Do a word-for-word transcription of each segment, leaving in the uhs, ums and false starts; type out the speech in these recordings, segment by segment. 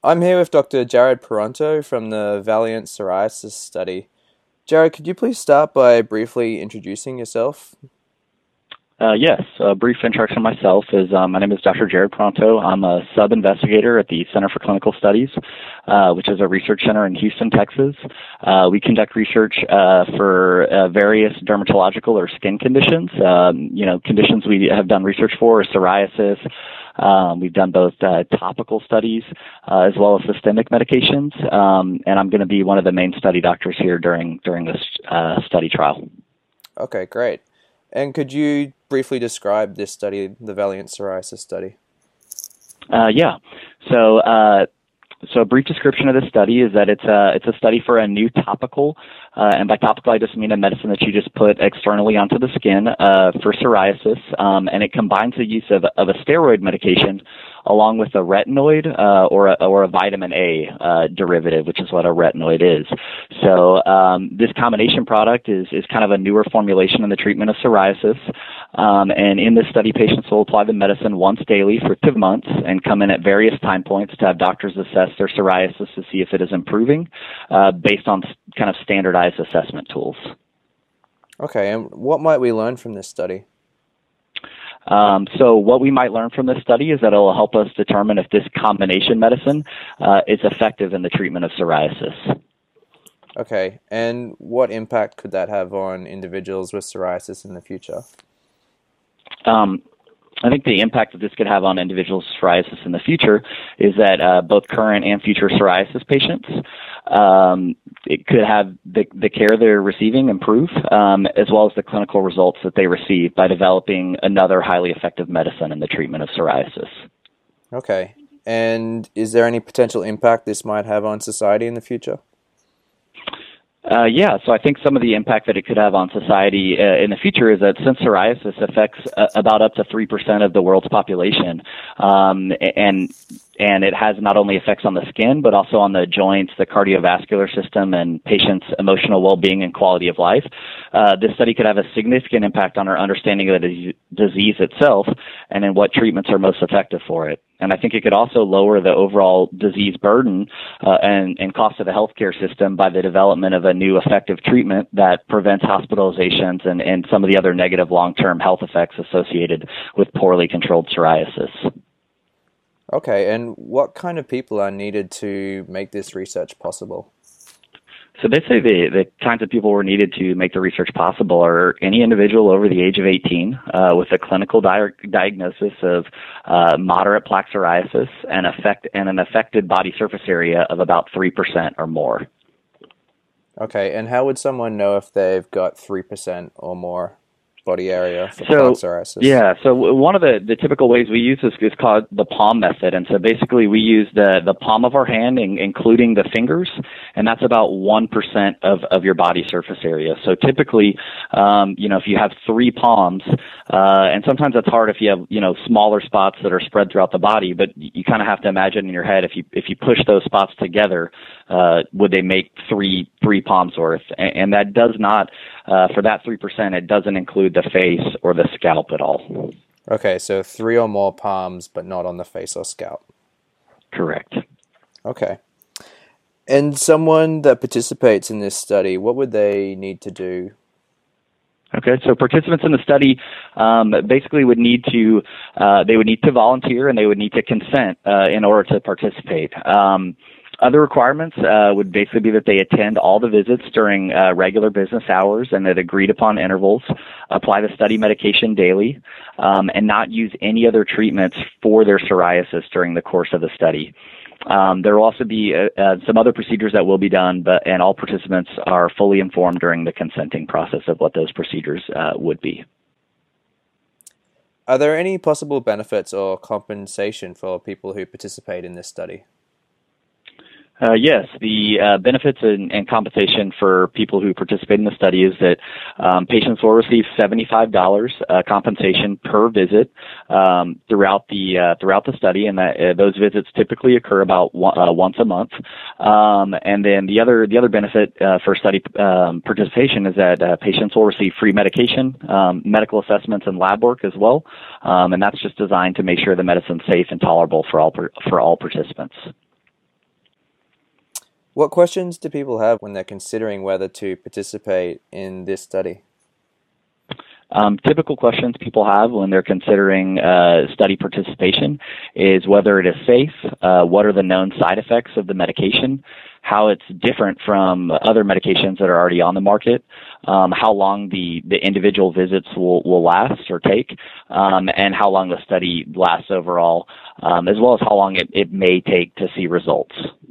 I'm here with Doctor Jared Peranto from the Valiant Psoriasis study. Jared, could you please start by briefly introducing yourself? Uh, yes, a brief introduction of myself is um, my name is Doctor Jared Peranto. I'm a sub-investigator at the Center for Clinical Studies, uh, which is a research center in Houston, Texas. Uh, we conduct research uh, for uh, various dermatological or skin conditions. Um, you know, conditions we have done research for are psoriasis. Um, we've done both uh, topical studies uh, as well as systemic medications, um, and I'm going to be one of the main study doctors here during during this uh, study trial. Okay, great. And could you briefly describe this study, the Valiant Psoriasis study? Uh, yeah. So, uh, so a brief description of this study is that it's a it's a study for a new topical, uh, and by topical I just mean a medicine that you just put externally onto the skin uh, for psoriasis, um, and it combines the use of of a steroid medication along with a retinoid uh, or a, or a vitamin A uh, derivative, which is what a retinoid is. So um, this combination product is is kind of a newer formulation in the treatment of psoriasis. Um, and in this study, patients will apply the medicine once daily for two months and come in at various time points to have doctors assess their psoriasis to see if it is improving uh, based on kind of standardized assessment tools. Okay, and what might we learn from this study? Um, so what we might learn from this study is that it will help us determine if this combination medicine uh, is effective in the treatment of psoriasis. Okay, and what impact could that have on individuals with psoriasis in the future? Um, I think the impact that this could have on individuals with psoriasis in the future is that uh, both current and future psoriasis patients, um, it could have the, the care they're receiving improve, um, as well as the clinical results that they receive by developing another highly effective medicine in the treatment of psoriasis. Okay, and is there any potential impact this might have on society in the future? Uh, yeah, so I think some of the impact that it could have on society uh, in the future is that since psoriasis affects uh, about up to three percent of the world's population, um, and and it has not only effects on the skin, but also on the joints, the cardiovascular system, and patients' emotional well-being and quality of life, uh, this study could have a significant impact on our understanding of the disease itself and in what treatments are most effective for it. And I think it could also lower the overall disease burden uh, and, and cost of the healthcare system by the development of a new effective treatment that prevents hospitalizations and, and some of the other negative long-term health effects associated with poorly controlled psoriasis. Okay, and what kind of people are needed to make this research possible? So they say the, the kinds of people who are needed to make the research possible are any individual over the age of eighteen uh, with a clinical di- diagnosis of uh, moderate plaque psoriasis and, affect, and an affected body surface area of about three percent or more. Okay, and how would someone know if they've got three percent or more body area for so, plaque psoriasis? Yeah, so one of the, the typical ways we use this is called the palm method. And so basically we use the, the palm of our hand, in, including the fingers, and that's about one percent of, of your body surface area. So typically, um, you know, if you have three palms, uh, and sometimes that's hard if you have, you know, smaller spots that are spread throughout the body, but you kind of have to imagine in your head, if you, if you push those spots together, uh, would they make three, three palms worth? And, and that does not, uh, for that three percent, it doesn't include the face or the scalp at all. Okay, so three or more palms, but not on the face or scalp. Correct. Okay. And someone that participates in this study, what would they need to do? Okay, so participants in the study um, basically would need to, uh, they would need to volunteer and they would need to consent uh, in order to participate. Um, Other requirements uh, would basically be that they attend all the visits during uh, regular business hours and at agreed upon intervals, apply the study medication daily, um, and not use any other treatments for their psoriasis during the course of the study. Um, there will also be uh, uh, some other procedures that will be done, but and all participants are fully informed during the consenting process of what those procedures uh, would be. Are there any possible benefits or compensation for people who participate in this study? Uh, yes, the uh, benefits and, and compensation for people who participate in the study is that um, patients will receive seventy-five dollars uh, compensation per visit um, throughout the uh, throughout the study, and that uh, those visits typically occur about one, uh, once a month. Um, and then the other the other benefit uh, for study um, participation is that uh, patients will receive free medication, um, medical assessments, and lab work as well. Um, and that's just designed to make sure the medicine's safe and tolerable for all for all participants. What questions do people have when they're considering whether to participate in this study? Um, typical questions people have when they're considering uh, study participation is whether it is safe, uh, what are the known side effects of the medication, how it's different from other medications that are already on the market, um, how long the, the individual visits will, will last or take, um, and how long the study lasts overall, um, as well as how long it, it may take to see results.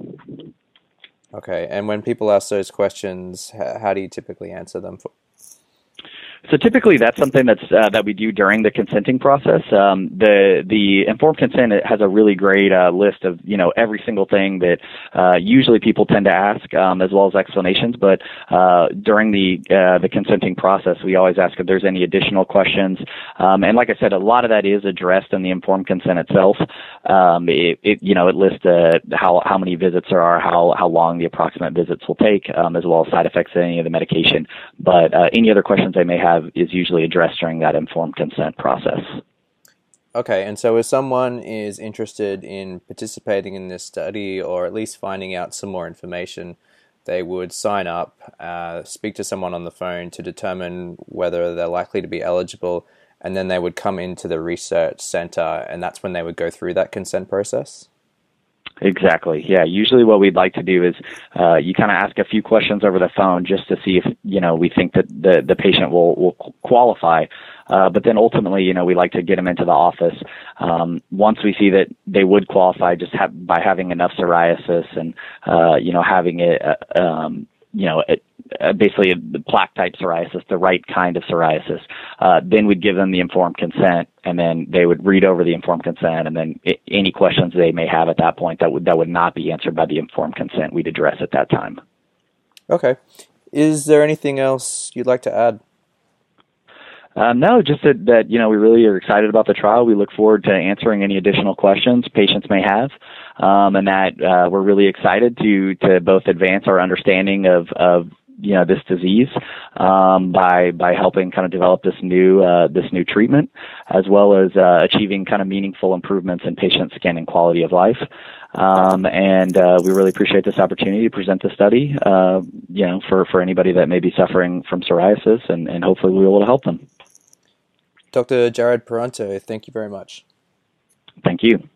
Okay, and when people ask those questions, how do you typically answer them? For- So typically, that's something that's uh, that we do during the consenting process. Um, the the informed consent has a really great uh, list of you know every single thing that uh, usually people tend to ask, um, as well as explanations. But uh, during the uh, the consenting process, we always ask if there's any additional questions. Um, and like I said, a lot of that is addressed in the informed consent itself. Um, it, it you know it lists uh, how how many visits there are, how how long the approximate visits will take, um, as well as side effects of any of the medication. But uh, any other questions they may have is usually addressed during that informed consent process. Okay, and so if someone is interested in participating in this study or at least finding out some more information, they would sign up, uh, speak to someone on the phone to determine whether they're likely to be eligible, and then they would come into the research center, and that's when they would go through that consent process? Exactly. Yeah. Usually what we'd like to do is uh, you kind of ask a few questions over the phone just to see if, you know, we think that the, the patient will, will qualify. Uh, but then ultimately, you know, we like to get them into the office. Um, once we see that they would qualify just ha- by having enough psoriasis and, uh, you know, having it, uh, um, you know, it, uh, basically a plaque type psoriasis, the right kind of psoriasis, uh, then we'd give them the informed consent, and then they would read over the informed consent, and then I- any questions they may have at that point that would that would not be answered by the informed consent, we'd address at that time. Okay. Is there anything else you'd like to add? Um, no, just that, that, you know, we really are excited about the trial. We look forward to answering any additional questions patients may have, um, and that uh, we're really excited to to both advance our understanding of, of you know, this disease um, by by helping kind of develop this new uh, this new treatment, as well as uh, achieving kind of meaningful improvements in patient skin and quality of life. Um, and uh, we really appreciate this opportunity to present the study, uh, you know, for, for anybody that may be suffering from psoriasis, and, and hopefully we'll be able to help them. Doctor Jared Paronto, thank you very much. Thank you.